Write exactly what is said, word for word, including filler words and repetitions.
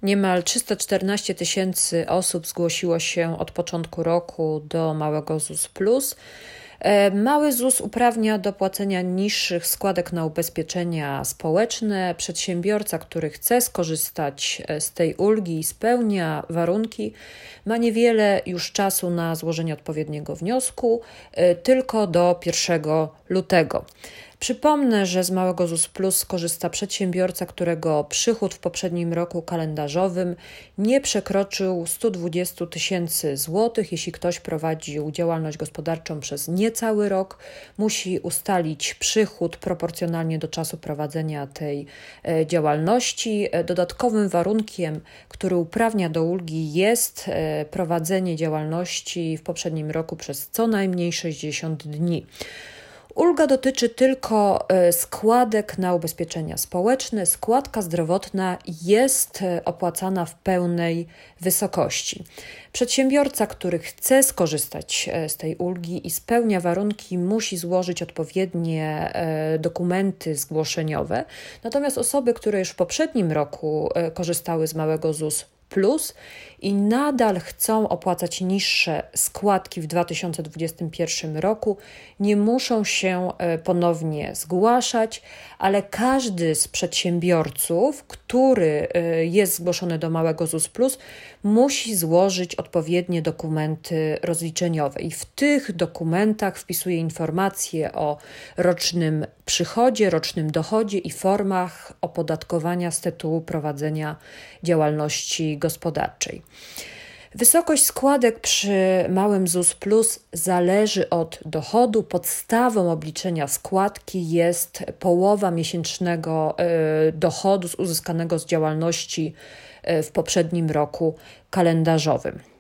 Niemal trzysta czternaście tysięcy osób zgłosiło się od początku roku do małego ZUS plus. Mały ZUS uprawnia do płacenia niższych składek na ubezpieczenia społeczne. Przedsiębiorca, który chce skorzystać z tej ulgi i spełnia warunki, ma niewiele już czasu na złożenie odpowiedniego wniosku, tylko do pierwszego lutego. Przypomnę, że z małego ZUS plus skorzysta przedsiębiorca, którego przychód w poprzednim roku kalendarzowym nie przekroczył sto dwadzieścia tysięcy złotych. Jeśli ktoś prowadził działalność gospodarczą przez niecały rok, musi ustalić przychód proporcjonalnie do czasu prowadzenia tej działalności. Dodatkowym warunkiem, który uprawnia do ulgi, jest prowadzenie działalności w poprzednim roku przez co najmniej sześćdziesiąt dni. Ulga dotyczy tylko składek na ubezpieczenia społeczne. Składka zdrowotna jest opłacana w pełnej wysokości. Przedsiębiorca, który chce skorzystać z tej ulgi i spełnia warunki, musi złożyć odpowiednie dokumenty zgłoszeniowe. Natomiast osoby, które już w poprzednim roku korzystały z małego ZUS plus i nadal chcą opłacać niższe składki w dwa tysiące dwudziestym pierwszym roku, nie muszą się ponownie zgłaszać, ale każdy z przedsiębiorców, który jest zgłoszony do małego ZUS plus, musi złożyć odpowiednie dokumenty rozliczeniowe i w tych dokumentach wpisuje informacje o rocznym przychodzie, rocznym dochodzie i formach opodatkowania z tytułu prowadzenia działalności gospodarczej. Wysokość składek przy małym ZUS plus zależy od dochodu. Podstawą obliczenia składki jest połowa miesięcznego dochodu uzyskanego z działalności w poprzednim roku kalendarzowym.